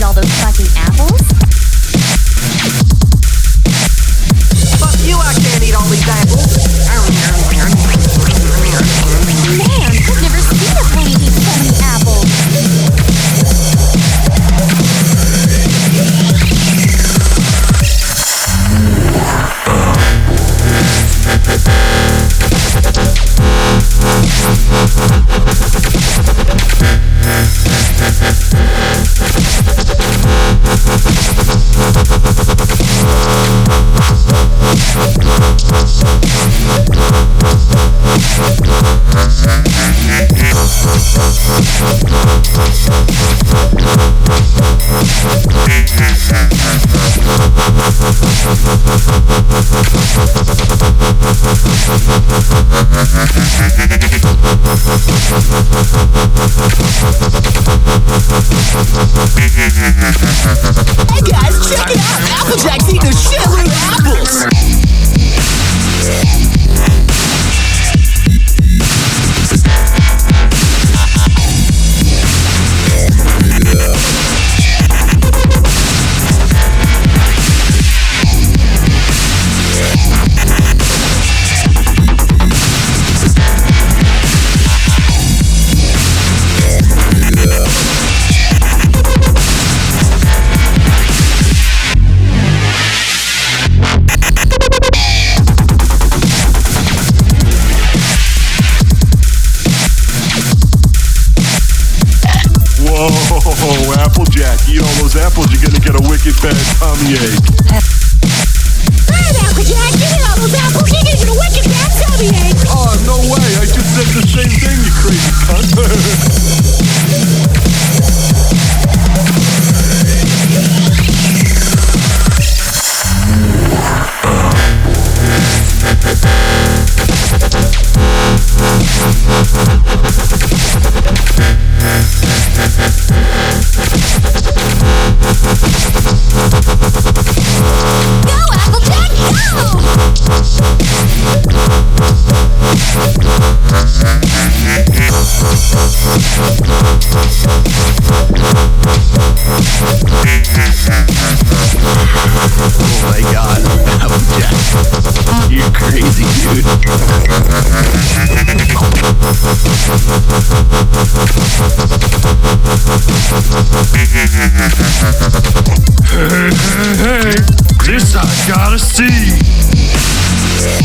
eat all those fucking apples? Fuck you, I can't eat all these apples. Man, I've never seen a pony eat so many apples. Hey guys, check it out! Applejack's eating a shitload of apples! Whoa, Applejack, eat all those apples, you're gonna get a wicked bad tummy ache. Right, Applejack, you eat all those apples, you're gonna get a wicked bad tummy ache! Oh, no way, I just said the same thing, you crazy cunt. Go, Applejack, Oh my god, Applejack. You're crazy, dude. Hey, this I gotta see.